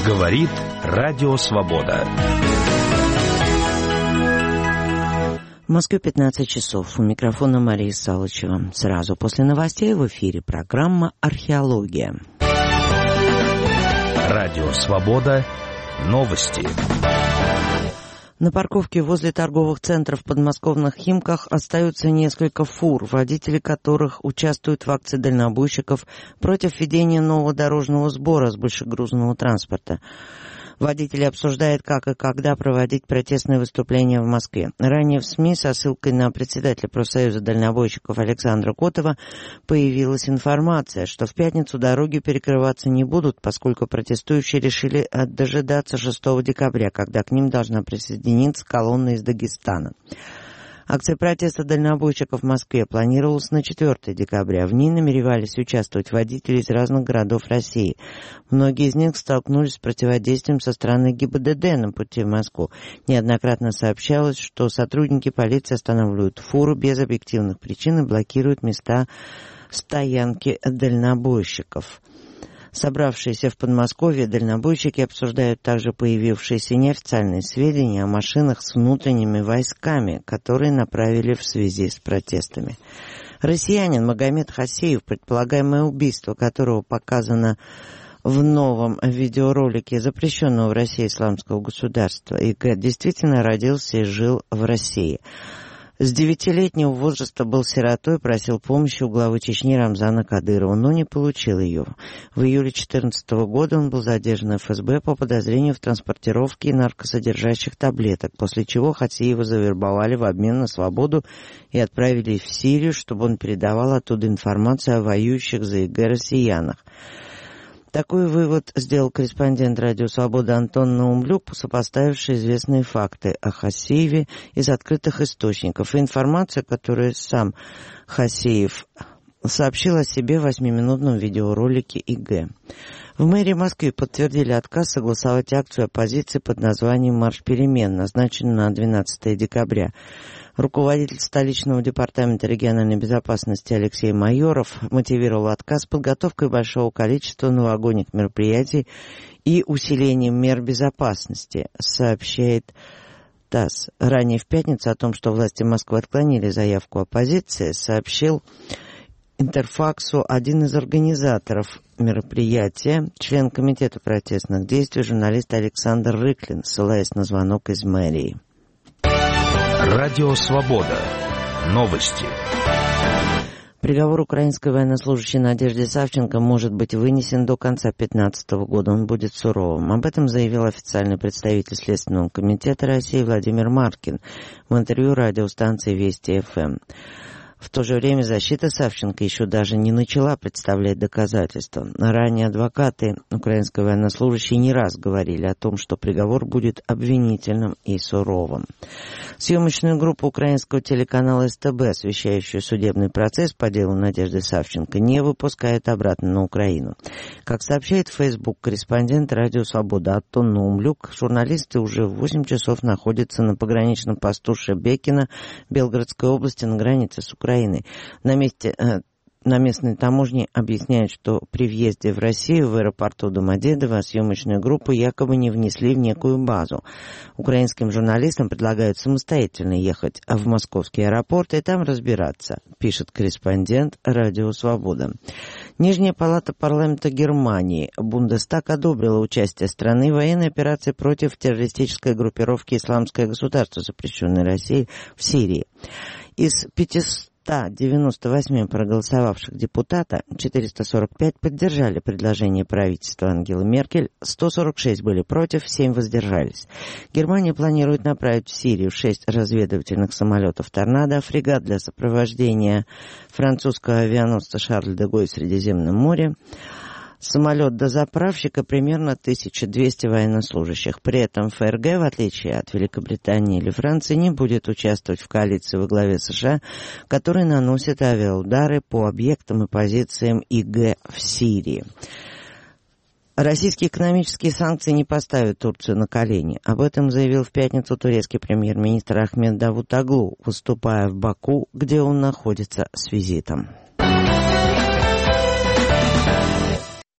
Говорит Радио Свобода. В Москве 15 часов. У микрофона Мария Салычева. Сразу после новостей в эфире программа «Археология». Радио Свобода. Новости. На парковке возле торговых центров в подмосковных Химках остаются несколько фур, водители которых участвуют в акции дальнобойщиков против введения нового дорожного сбора с большегрузного транспорта. Водители обсуждают, как и когда проводить протестные выступления в Москве. Ранее в СМИ со ссылкой на председателя профсоюза дальнобойщиков Александра Котова появилась информация, что в пятницу дороги перекрываться не будут, поскольку протестующие решили дожидаться 6 декабря, когда к ним должна присоединиться колонна из Дагестана. Акция протеста дальнобойщиков в Москве планировалась на 4 декабря. В ней намеревались участвовать водители из разных городов России. Многие из них столкнулись с противодействием со стороны ГИБДД на пути в Москву. Неоднократно сообщалось, что сотрудники полиции останавливают фуру без объективных причин и блокируют места стоянки дальнобойщиков. Собравшиеся в Подмосковье дальнобойщики обсуждают также появившиеся неофициальные сведения о машинах с внутренними войсками, которые направили в связи с протестами. Россиянин Магомед Хасеев, предполагаемое убийство которого показано в новом видеоролике запрещенного в России исламского государства ИГ, действительно родился и жил в России. С 9-летнего возраста был сиротой, просил помощи у главы Чечни Рамзана Кадырова, но не получил ее. В июле 2014 года он был задержан ФСБ по подозрению в транспортировке наркосодержащих таблеток, после чего Хасеева завербовали в обмен на свободу и отправили в Сирию, чтобы он передавал оттуда информацию о воюющих за ИГ россиянах. Такой вывод сделал корреспондент «Радио Свобода» Антон Наумлюк, сопоставивший известные факты о Хасееве из открытых источников. И информация, которую сам Хасеев сообщил о себе в 8-минутном видеоролике ИГ. В мэрии Москвы подтвердили отказ согласовать акцию оппозиции под названием «Марш перемен», назначенную на 12 декабря. Руководитель столичного департамента региональной безопасности Алексей Майоров мотивировал отказ подготовкой большого количества новогодних мероприятий и усилением мер безопасности, сообщает ТАСС. Ранее в пятницу о том, что власти Москвы отклонили заявку оппозиции, сообщил Интерфаксу один из организаторов мероприятия, член комитета протестных действий, журналист Александр Рыклин, ссылаясь на звонок из мэрии. Радио Свобода. Новости. Приговор украинской военнослужащей Надежде Савченко может быть вынесен до конца 2015 года. Он будет суровым. Об этом заявил официальный представитель Следственного комитета России Владимир Маркин в интервью радиостанции Вести ФМ. В то же время защита Савченко еще даже не начала представлять доказательства. Ранее адвокаты украинской военнослужащей не раз говорили о том, что приговор будет обвинительным и суровым. Съемочную группу украинского телеканала СТБ, освещающую судебный процесс по делу Надежды Савченко, не выпускает обратно на Украину. Как сообщает в Facebook корреспондент «Радио Свобода» Антон Наумлюк, журналисты уже в 8 часов находятся на пограничном посту Шебекино Белгородской области на границе с Украиной. На местной таможне объясняют, что при въезде в Россию в аэропорту Домодедово съемочную группу якобы не внесли в некую базу. Украинским журналистам предлагают самостоятельно ехать в московский аэропорт и там разбираться, пишет корреспондент «Радио Свобода». Нижняя палата парламента Германии, Бундестаг, одобрила участие страны в военной операции против террористической группировки «Исламское государство», запрещенной Россией, в Сирии. Из 598 проголосовавших депутата 445 поддержали предложение правительства Ангелы Меркель, 146 были против, 7 воздержались. Германия планирует направить в Сирию 6 разведывательных самолетов «Торнадо», фрегат для сопровождения французского авианосца «Шарль де Голль» в Средиземном море, самолет-дозаправщик и примерно 1200 военнослужащих. При этом ФРГ, в отличие от Великобритании или Франции, не будет участвовать в коалиции во главе США, которая наносит авиаудары по объектам и позициям ИГ в Сирии. Российские экономические санкции не поставят Турцию на колени. Об этом заявил в пятницу турецкий премьер-министр Ахмед Давутоглу, выступая в Баку, где он находится с визитом.